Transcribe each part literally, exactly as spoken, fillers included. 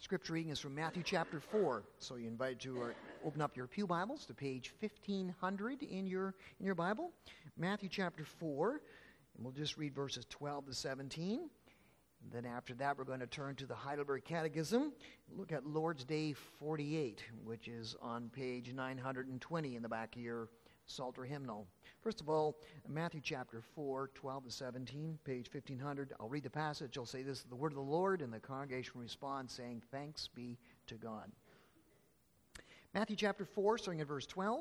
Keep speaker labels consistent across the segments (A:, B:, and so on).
A: scripture reading is from Matthew chapter four. So you invite you to open up your pew Bibles to page fifteen hundred in your in your Bible. Matthew chapter four, and we'll just read verses twelve to seventeen. And then after that, we're going to turn to the Heidelberg Catechism. Look at Lord's Day forty-eight, which is on page nine hundred twenty in the back of your Psalter hymnal. First of all, Matthew chapter four, twelve to seventeen, page fifteen hundred. I'll read the passage. I'll say, "This is the word of the Lord," and the congregation will respond saying, "Thanks be to God." Matthew chapter four, starting at verse twelve.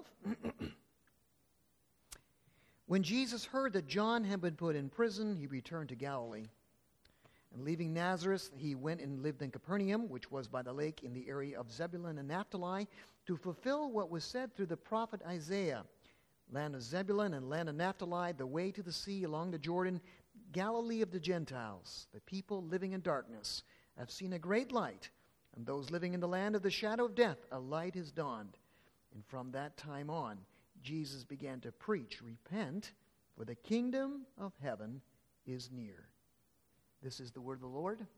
A: When Jesus heard that John had been put in prison, he returned to Galilee. And leaving Nazareth, he went and lived in Capernaum, which was by the lake in the area of Zebulun and Naphtali, to fulfill what was said through the prophet Isaiah. Land of Zebulun and land of Naphtali, the way to the sea along the Jordan, Galilee of the Gentiles. The people living in darkness have seen a great light, and those living in the land of the shadow of death, a light has dawned. And from that time on, Jesus began to preach, "Repent, for the kingdom of heaven is near." This is the word of the Lord.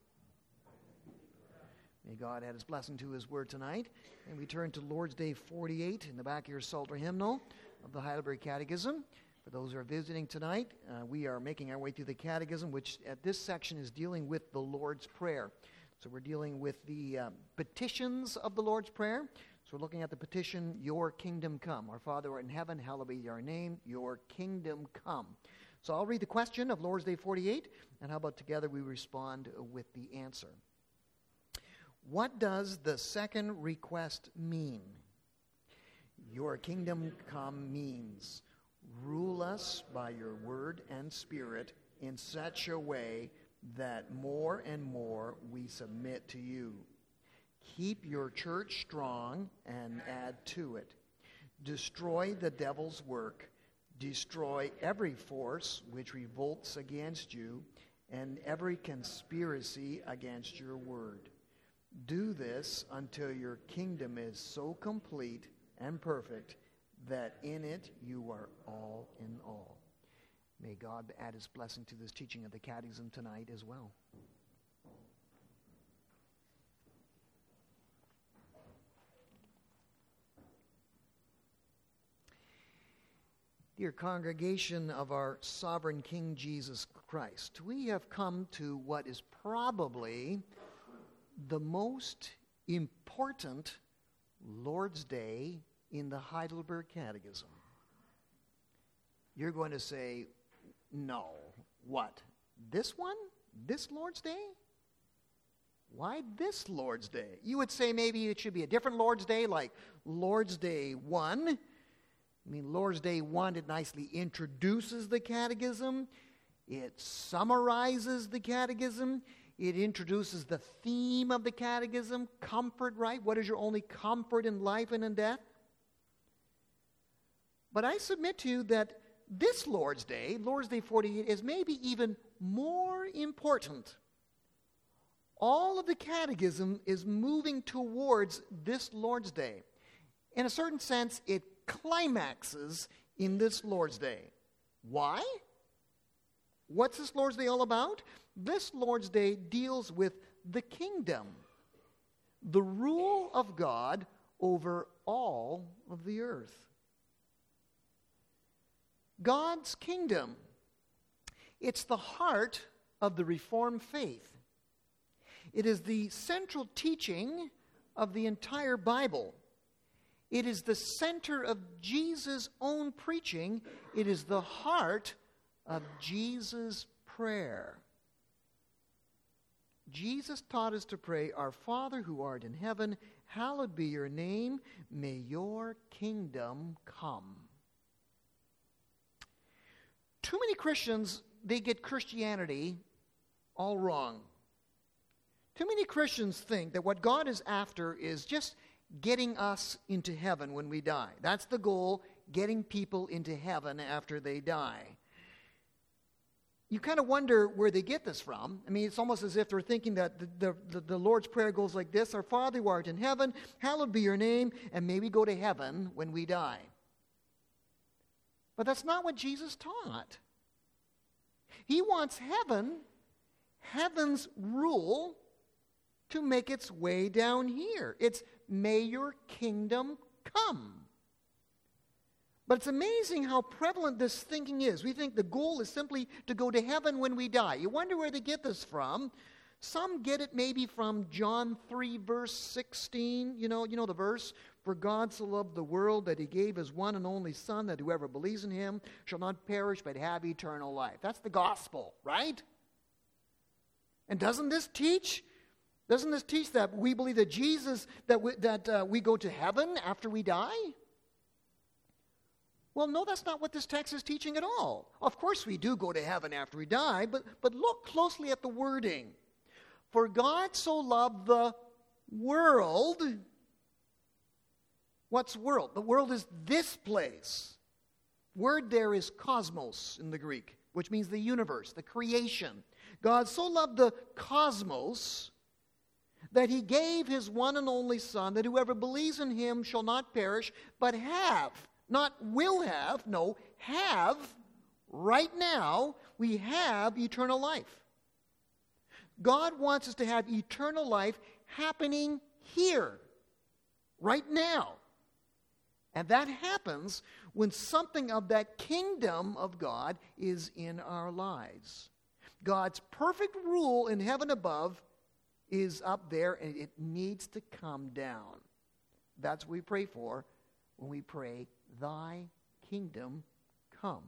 A: May God add his blessing to his word tonight. And we turn to Lord's Day forty-eight in the back of your Psalter hymnal of the Heidelberg Catechism. For those who are visiting tonight, uh, we are making our way through the Catechism, which at this section is dealing with the Lord's Prayer. So we're dealing with the uh, petitions of the Lord's Prayer. So we're looking at the petition, "Your kingdom come." Our Father who art in heaven, hallowed be your name. Your kingdom come. So I'll read the question of Lord's Day forty-eight, and how about together we respond with the answer. What does the second request mean? Your kingdom come means, rule us by your word and spirit in such a way that more and more we submit to you. Keep your church strong and add to it. Destroy the devil's work. Destroy every force which revolts against you and every conspiracy against your word. Do this until your kingdom is so complete and perfect that in it you are all in all. May God add his blessing to this teaching of the Catechism tonight as well. Dear congregation of our sovereign King Jesus Christ, we have come to what is probably the most important Lord's Day in the Heidelberg Catechism. You're going to say, no, what? This one? This Lord's Day? Why this Lord's Day? You would say maybe it should be a different Lord's Day, like Lord's Day one. I mean, Lord's Day one, it nicely introduces the Catechism. It summarizes the Catechism. It introduces the theme of the Catechism, comfort, right? What is your only comfort in life and in death? But I submit to you that this Lord's Day, Lord's Day forty-eight, is maybe even more important. All of the Catechism is moving towards this Lord's Day. In a certain sense, it climaxes in this Lord's Day. Why? What's this Lord's Day all about? This Lord's Day deals with the kingdom, the rule of God over all of the earth. God's kingdom. It's the heart of the Reformed faith. It is the central teaching of the entire Bible. It is the center of Jesus' own preaching. It is the heart of Jesus' prayer. Jesus taught us to pray, "Our Father who art in heaven, hallowed be your name. May your kingdom come." Too many Christians, they get Christianity all wrong. Too many Christians think that what God is after is just getting us into heaven when we die. That's the goal, getting people into heaven after they die. You kind of wonder where they get this from. I mean, it's almost as if they're thinking that the, the, the Lord's Prayer goes like this: "Our Father who art in heaven, hallowed be your name," and may we go to heaven when we die. But that's not what Jesus taught. He wants heaven, heaven's rule, to make its way down here. It's, may your kingdom come. But it's amazing how prevalent this thinking is. We think the goal is simply to go to heaven when we die. You wonder where they get this from. Some get it maybe from John three, verse sixteen. You know, you know the verse, "For God so loved the world that he gave his one and only Son, that whoever believes in him shall not perish but have eternal life." That's the gospel, right? And doesn't this teach? Doesn't this teach that we believe that Jesus, that we, that uh, we go to heaven after we die? Well, no, that's not what this text is teaching at all. Of course we do go to heaven after we die, but, but look closely at the wording. For God so loved the world. What's world? The world is this place. Word there is cosmos in the Greek, which means the universe, the creation. God so loved the cosmos that he gave his one and only Son, that whoever believes in him shall not perish, but have, not will have, no, have, right now, we have eternal life. God wants us to have eternal life happening here, right now. And that happens when something of that kingdom of God is in our lives. God's perfect rule in heaven above is up there, and it needs to come down. That's what we pray for when we pray, "Thy kingdom come."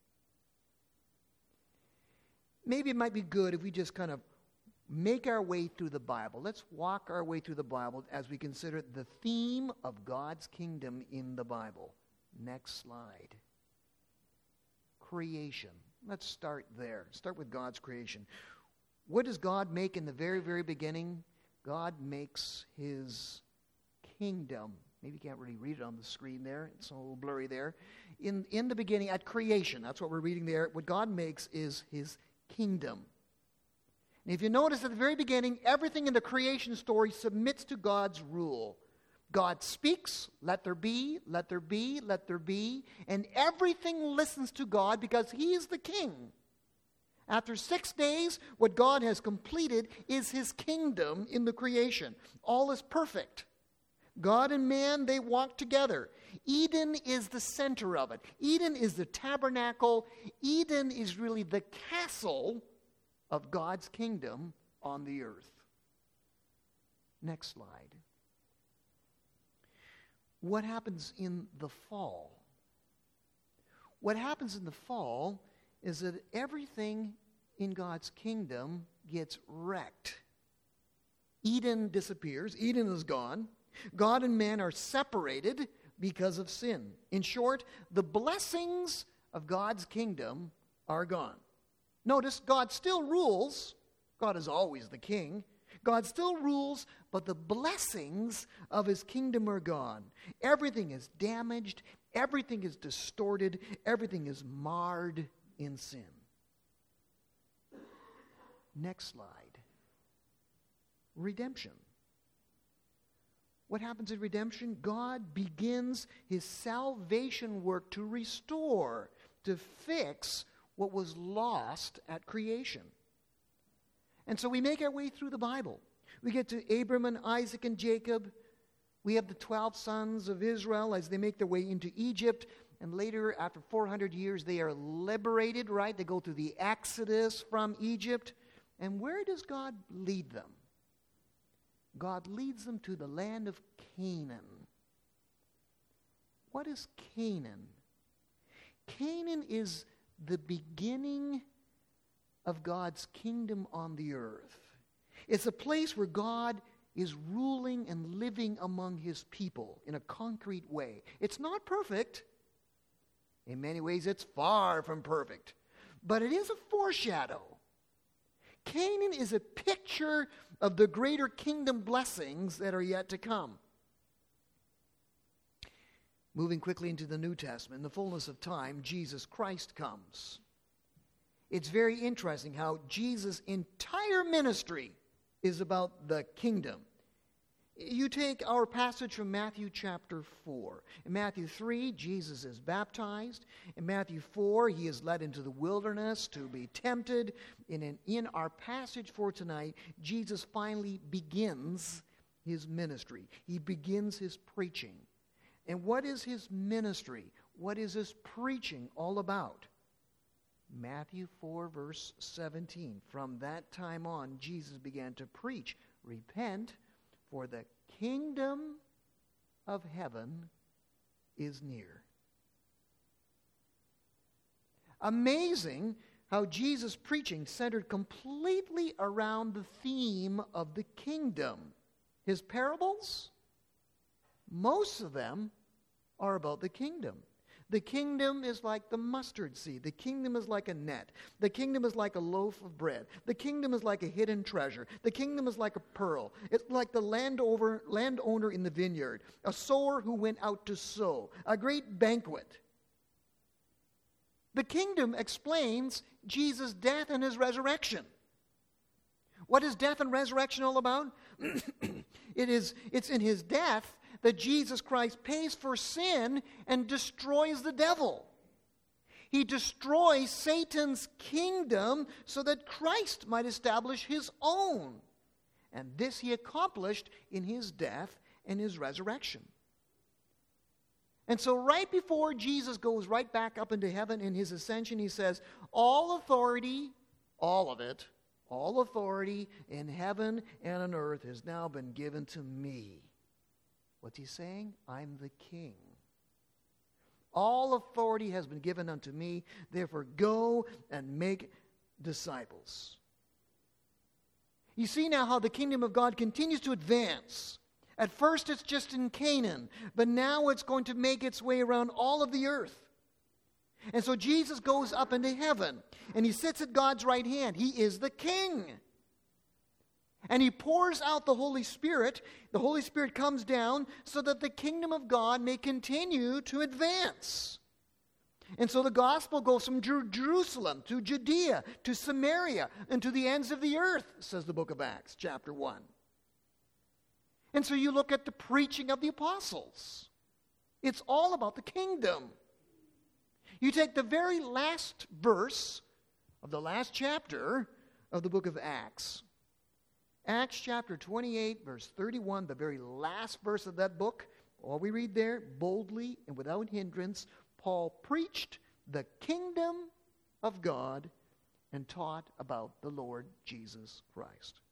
A: Maybe it might be good if we just kind of make our way through the Bible. Let's walk our way through the Bible as we consider the theme of God's kingdom in the Bible. Next slide. Creation. Let's start there. Start with God's creation. What does God make in the very, very beginning? God makes his kingdom. Maybe you can't really read it on the screen there. It's a little blurry there. In, in the beginning, at creation, that's what we're reading there. What God makes is his kingdom. And if you notice at the very beginning, everything in the creation story submits to God's rule. God speaks, let there be, let there be, let there be, and everything listens to God because he is the king. After six days, what God has completed is his kingdom in the creation. All is perfect. God and man, they walk together. Eden is the center of it. Eden is the tabernacle. Eden is really the castle of God's kingdom on the earth. Next slide. What happens in the fall? What happens in the fall is that everything in God's kingdom gets wrecked. Eden disappears. Eden is gone. God and man are separated because of sin. In short, the blessings of God's kingdom are gone. Notice, God still rules. God is always the king. God still rules, but the blessings of his kingdom are gone. Everything is damaged. Everything is distorted. Everything is marred in sin. Next slide. Redemption. What happens in redemption? God begins his salvation work to restore, to fix what was lost at creation. And so we make our way through the Bible. We get to Abram and Isaac and Jacob. We have the twelve sons of Israel as they make their way into Egypt. And later, after four hundred years, they are liberated, right? They go through the Exodus from Egypt. And where does God lead them? God leads them to the land of Canaan. What is Canaan? Canaan is the beginning of God's kingdom on the earth. It's a place where God is ruling and living among his people in a concrete way. It's not perfect. In many ways, it's far from perfect. But it is a foreshadow. Canaan is a picture of the greater kingdom blessings that are yet to come. Moving quickly into the New Testament, in the fullness of time, Jesus Christ comes. It's very interesting how Jesus' entire ministry is about the kingdom. You take our passage from Matthew chapter four. In Matthew three, Jesus is baptized. In Matthew four, he is led into the wilderness to be tempted. In, in, in our passage for tonight, Jesus finally begins his ministry. He begins his preaching. And what is his ministry? What is his preaching all about? Matthew four, verse seventeen. From that time on, Jesus began to preach, repent, for the kingdom of heaven is near. Amazing how Jesus' preaching centered completely around the theme of the kingdom. His parables, most of them are about the kingdom. The kingdom is like the mustard seed. The kingdom is like a net. The kingdom is like a loaf of bread. The kingdom is like a hidden treasure. The kingdom is like a pearl. It's like the landowner, landowner in the vineyard, a sower who went out to sow, a great banquet. The kingdom explains Jesus' death and his resurrection. What is death and resurrection all about? it is, it's in his death that Jesus Christ pays for sin and destroys the devil. He destroys Satan's kingdom so that Christ might establish his own. And this he accomplished in his death and his resurrection. And so right before Jesus goes right back up into heaven in his ascension, he says, all authority, all of it, all authority in heaven and on earth has now been given to me. What's he saying? I'm the king. All authority has been given unto me. Therefore, go and make disciples. You see now how the kingdom of God continues to advance. At first, it's just in Canaan, but now it's going to make its way around all of the earth. And so Jesus goes up into heaven, and he sits at God's right hand. He is the king. And he pours out the Holy Spirit. The Holy Spirit comes down so that the kingdom of God may continue to advance. And so the gospel goes from Jer- Jerusalem to Judea to Samaria and to the ends of the earth, says the book of Acts, chapter one. And so you look at the preaching of the apostles. It's all about the kingdom. You take the very last verse of the last chapter of the book of Acts. Acts chapter twenty-eight, verse thirty-one, the very last verse of that book. All we read there, boldly and without hindrance, Paul preached the kingdom of God and taught about the Lord Jesus Christ.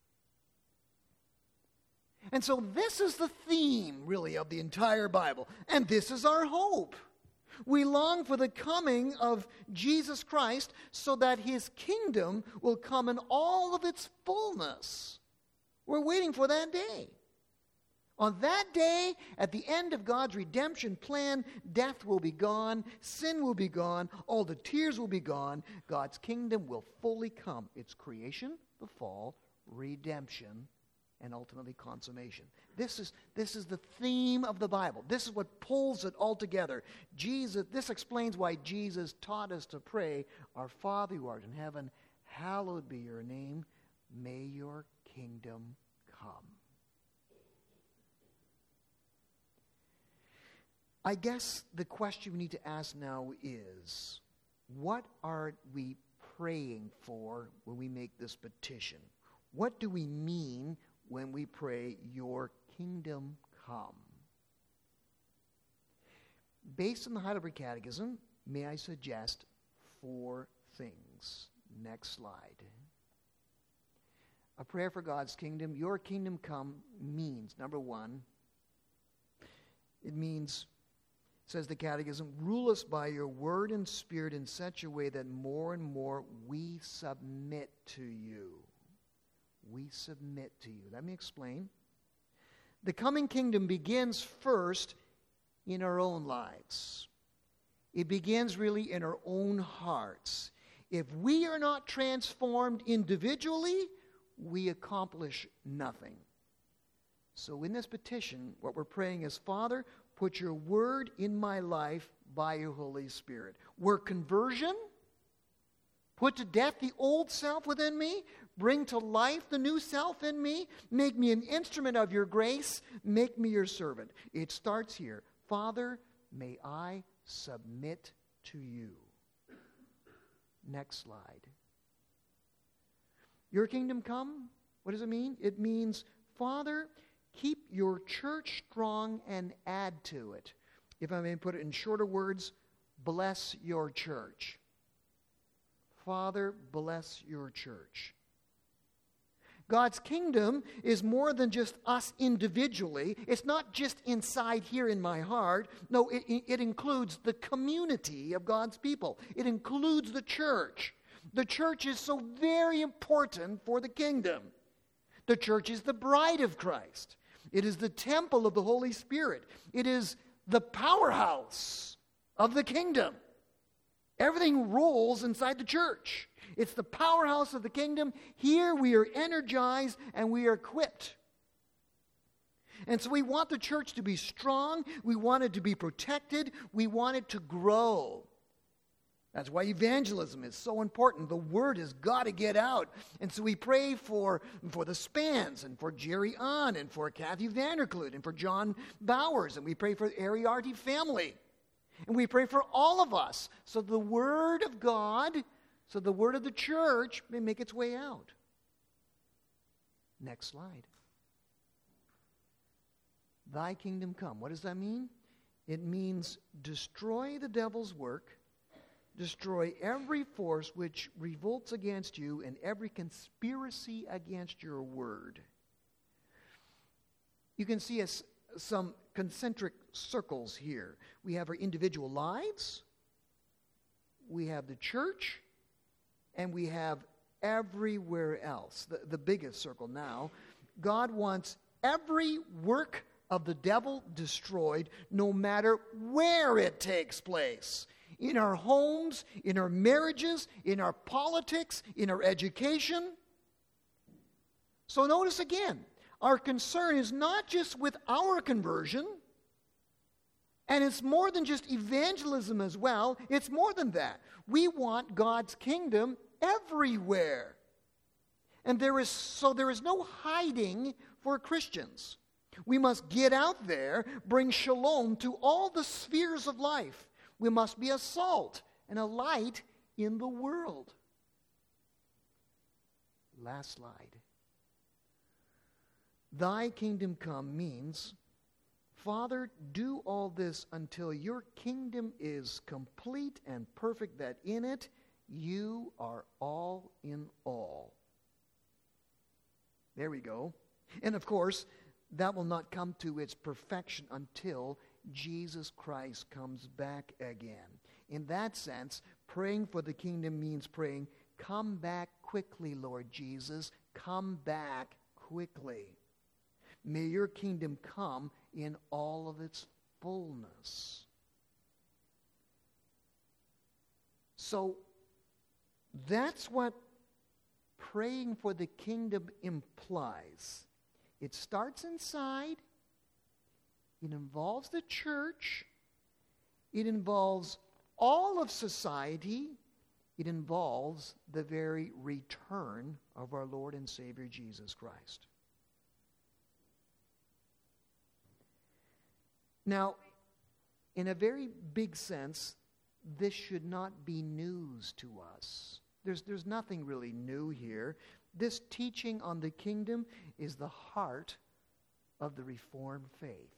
A: And so this is the theme, really, of the entire Bible. And this is our hope. We long for the coming of Jesus Christ so that his kingdom will come in all of its fullness. We're waiting for that day. On that day, at the end of God's redemption plan, death will be gone, sin will be gone, all the tears will be gone. God's kingdom will fully come. Its creation, the fall, redemption, and ultimately consummation. This is, this is the theme of the Bible. This is what pulls it all together. Jesus, this explains why Jesus taught us to pray, Our Father who art in heaven, hallowed be your name. May your kingdom come. I guess the question we need to ask now is, what are we praying for when we make this petition? What do we mean when we pray, your kingdom come? Based on the Heidelberg Catechism, may I suggest four things. Next slide. A prayer for God's kingdom. Your kingdom come means, number one, it means, says the Catechism, rule us by your word and spirit in such a way that more and more we submit to you. We submit to you. Let me explain. The coming kingdom begins first in our own lives. It begins really in our own hearts. If we are not transformed individually, we accomplish nothing. So in this petition, what we're praying is, Father, put your word in my life by your Holy Spirit. Where conversion, Put to death the old self within me. Bring to life the new self in me. Make me an instrument of your grace. Make me your servant. It starts here. Father, may I submit to you. Next slide. Your kingdom come. What does it mean? It means, Father, keep your church strong and add to it. If I may put it in shorter words, bless your church. Father, bless your church. God's kingdom is more than just us individually. It's not just inside here in my heart. No, it, it includes the community of God's people. It includes the church. The church is so very important for the kingdom. The church is the bride of Christ. It is the temple of the Holy Spirit. It is the powerhouse of the kingdom. Everything rolls inside the church. It's the powerhouse of the kingdom. Here we are energized and we are equipped. And so we want the church to be strong. We want it to be protected. We want it to grow. That's why evangelism is so important. The word has got to get out. And so we pray for, for the Spans and for Jerry Ahn and for Kathy Vanderklut and for John Bowers. And we pray for the Ariarty family. And we pray for all of us so the word of God, so the word of the church may make its way out. Next slide. Thy kingdom come. What does that mean? It means destroy the devil's work, destroy every force which revolts against you and every conspiracy against your word. You can see us some concentric circles here. We have our individual lives, we have the church, and we have everywhere else. The, the biggest circle now. God wants every work of the devil destroyed, no matter where it takes place. In our homes, in our marriages, in our politics, in our education. So notice again, our concern is not just with our conversion, and it's more than just evangelism as well. It's more than that. We want God's kingdom everywhere. And there is so there is no hiding for Christians. We must get out there, bring shalom to all the spheres of life. We must be a salt and a light in the world. Last slide. Thy kingdom come means, Father, do all this until your kingdom is complete and perfect, that in it you are all in all. There we go. And of course, that will not come to its perfection until Jesus Christ comes back again. In that sense, praying for the kingdom means praying, come back quickly, Lord Jesus. Come back quickly. May your kingdom come in all of its fullness. So, that's what praying for the kingdom implies. It starts inside. It involves the church. It involves all of society. It involves the very return of our Lord and Savior Jesus Christ. Now, in a very big sense, this should not be news to us. There's, there's nothing really new here. This teaching on the kingdom is the heart of the Reformed faith.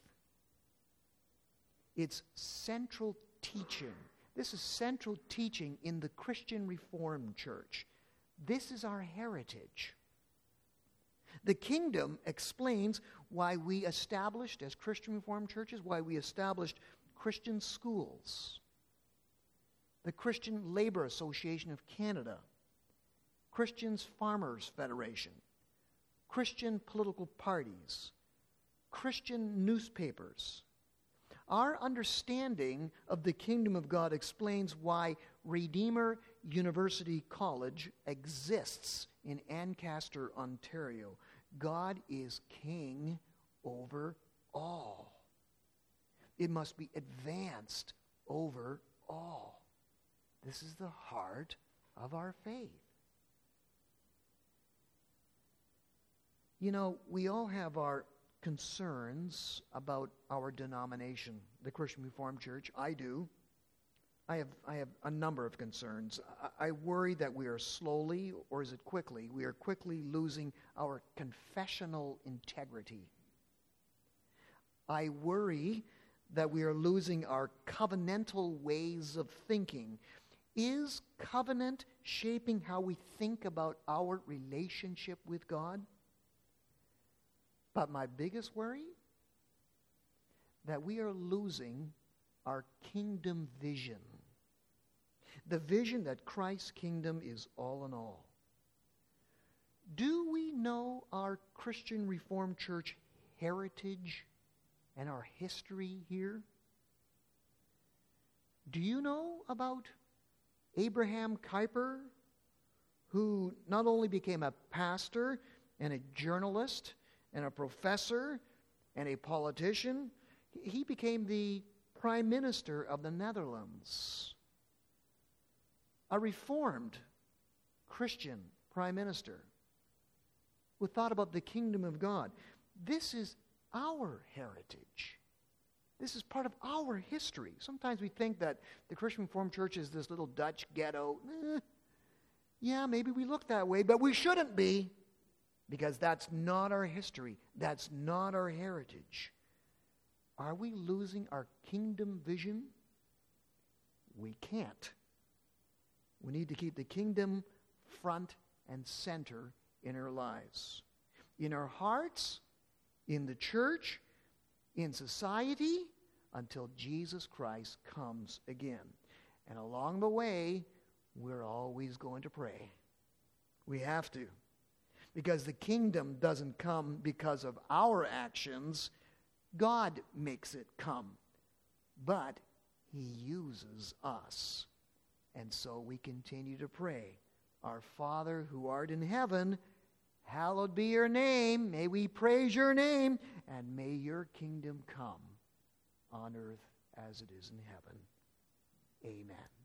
A: It's central teaching. This is central teaching in the Christian Reformed Church. This is our heritage. The kingdom explains why we established, as Christian Reformed churches, why we established Christian schools, the Christian Labor Association of Canada, Christians Farmers Federation, Christian political parties, Christian newspapers. Our understanding of the kingdom of God explains why Redeemer University College exists in Ancaster, Ontario. God is king over all. It must be advanced over all. This is the heart of our faith. You know, we all have our concerns about our denomination, the Christian Reformed Church. I do. I have, I have a number of concerns. I, I worry that we are slowly, or is it quickly, we are quickly losing our confessional integrity. I worry that we are losing our covenantal ways of thinking. Is covenant shaping how we think about our relationship with God? But my biggest worry, that we are losing our kingdom vision. The vision that Christ's kingdom is all in all. Do we know our Christian Reformed Church heritage and our history here? Do you know about Abraham Kuyper, who not only became a pastor and a journalist and a professor and a politician, he became the Prime Minister of the Netherlands. A reformed Christian Prime Minister who thought about the kingdom of God. This is our heritage. This is part of our history. Sometimes we think that the Christian Reformed Church is this little Dutch ghetto. Eh, yeah, maybe we look that way, but we shouldn't be, because that's not our history. That's not our heritage. Are we losing our kingdom vision? We can't. We need to keep the kingdom front and center in our lives. In our hearts, in the church, in society, until Jesus Christ comes again. And along the way, we're always going to pray. We have to. Because the kingdom doesn't come because of our actions. God makes it come. But He uses us. And so we continue to pray. Our Father who art in heaven, hallowed be your name. May we praise your name. And may your kingdom come on earth as it is in heaven. Amen.